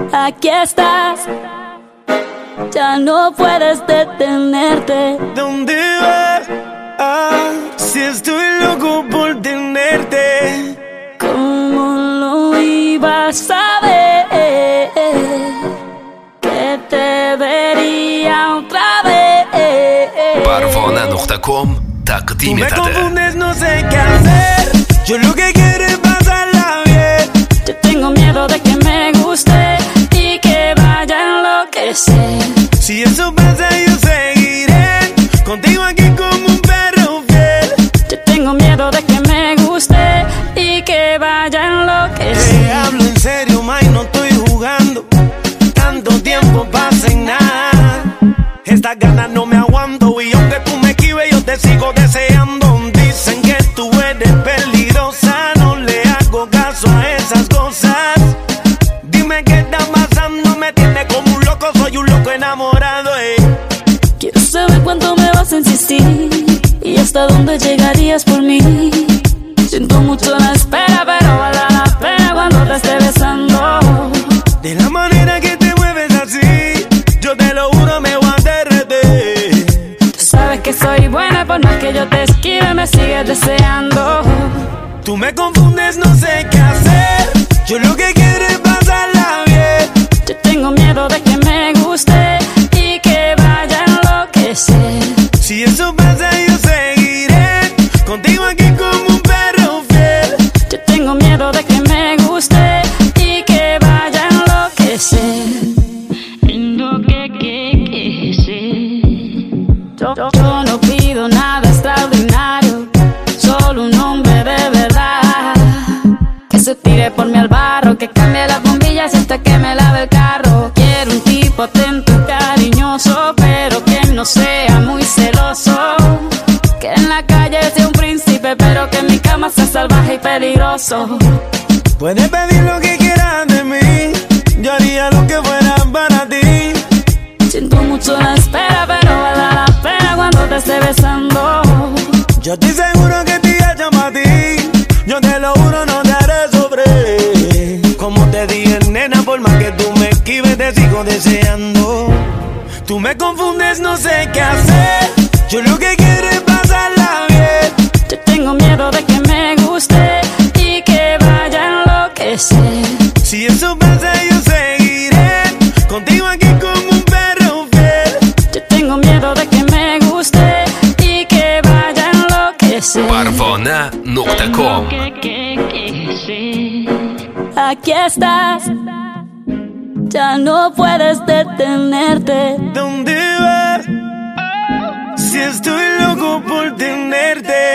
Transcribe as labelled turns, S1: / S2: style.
S1: Aquí estás, ya no puedes detenerte.
S2: ¿Dónde vas? Si estoy loco por tenerte.
S1: ¿Cómo lo ibas a ver? Que te vería otra vez.
S3: Parvona.com taqdim etadi.
S2: Tú me confundes, no sé qué hacer. Yo lo que quiero es pasarla bien.
S1: Yo tengo miedo de que me guste y que vaya a enloquecer.
S2: Si eso pasa yo seguiré contigo aquí como un perro fiel.
S1: Yo tengo miedo de que me guste y que vaya a enloquecer.
S2: Te hablo en serio, May, no estoy jugando. Tanto tiempo pasa en nada. Estas ganas no me aguanto y aunque tú me esquives yo te sigo deseando. Dicen que tú eres peligrosa, no le hago caso a esas cosas. Dime qué está pasando, me tienes como un loco, soy un loco enamorado.
S1: Quiero saber cuánto me vas a insistir y hasta dónde llegarías por mí. Siento mucho la espera, pero vale la pena cuando te esté besando.
S2: De la manera que te mueves así, yo te lo juro me voy a derretir.
S1: Tú sabes que soy buena, por más que yo te esquive me sigues deseando.
S2: Tú me confundes, no sé qué hacer. Yo lo que quiero es pasarla bien.
S1: Yo tengo miedo de que me guste y que vaya a enloquecer.
S2: Si eso pasa yo seguiré contigo aquí como un perro fiel.
S1: Yo tengo miedo de que me guste y que vaya a enloquecer. Yo no pido nada extraordinario, solo un hombre de verdad que se tire por mí al barro, que cambie las bombillas hasta que me lave el carro. Quiero un tipo atento y cariñoso, pero que no sea muy celoso. Que en la calle sea un príncipe, pero que en mi cama sea salvaje y peligroso.
S2: Puedes pedir lo que quieras de mí, yo haría lo que fuera para ti.
S1: Siento mucho la espera, pero vale la pena cuando te esté besando.
S2: Yo estoy seguro que te llamo a ti, yo te lo juro no te haré sobre. Como te dije, nena, por más que tú me esquives te sigo deseando. Tú me confundes, no sé qué hacer. Yo lo que quiero es pasarla bien.
S1: Yo tengo miedo de que me guste y que vaya a enloquecer.
S2: Si eso pasa yo seguiré contigo aquí como un perro fiel.
S1: Yo tengo miedo de que me guste y que vaya a enloquecer.
S3: Parvona.com.
S1: Aquí estás, ya no puedes detenerte.
S2: ¿Dónde vas? Si estoy loco por tenerte.